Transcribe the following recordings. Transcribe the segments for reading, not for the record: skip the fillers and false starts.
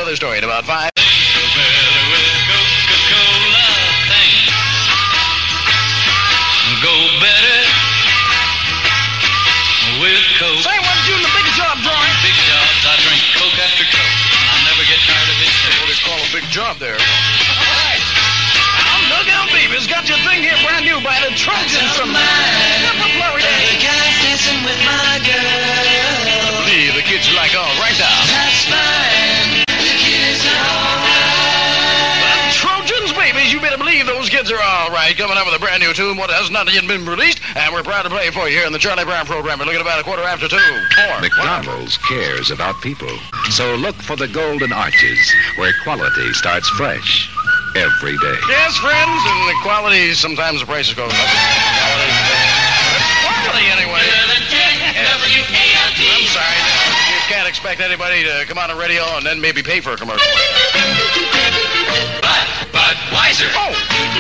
another story in about 5. Go better with Coke. Say, what's doing the big job, drawing? Big jobs, I drink Coke after Coke. I'll never get tired of it. What is called a big job there. All right. Now, look out, babies. Got your thing here brand new by the Trojans from Florida. Dancing with my girl. I believe the kids are like, all right now. That's fine. The kids are all right. The Trojans, babies. You better believe those kids are all right. Coming up with a brand new tune, what has not yet been released, and we're proud to play it for you here in the Charlie Brown program. We're looking about 2:15. 4. McDonald's cares about people. So look for the Golden Arches, where quality starts fresh every day. Yes, friends, and the quality, sometimes the prices go up. Quality, anyway. I'm sorry. You can't expect anybody to come on the radio and then maybe pay for a commercial. Budweiser. Oh!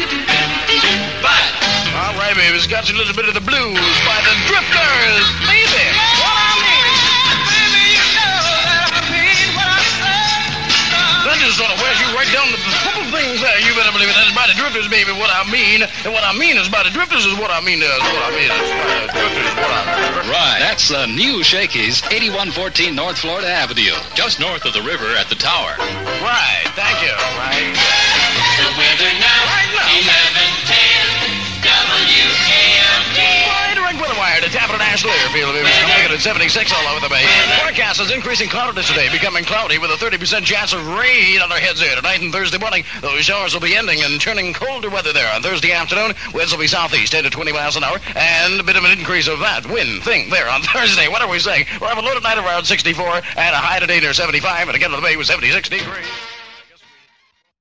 All right, baby. It's got you a little bit of the blues by the Drifters. Baby, what I mean. Baby, you know that I mean what I say. That just sort of wears you right down to the simple things there. You better believe it. That's by the Drifters, baby, what I mean. And what I mean is by the Drifters is what I mean is what I mean is by the Drifters is what I mean. Right. That's the new Shakey's, 8114 North Florida Avenue, just north of the river at the tower. Right. Thank you. Right. The weather now. Right now. 1110 WAMD. Right, direct weather wire to Tappan and Ashley Airfield, baby. I'm looking at 76 all over the bay. Forecast is increasing cloudiness today, becoming cloudy with a 30% chance of rain on our heads there. Tonight and Thursday morning, those showers will be ending and turning colder weather there. On Thursday afternoon, winds will be southeast, 10 to 20 miles an hour, and a bit of an increase of that wind thing there on Thursday. What are we saying? We'll have a low tonight around 64, and a high today near 75, and again on the bay with 76 degrees.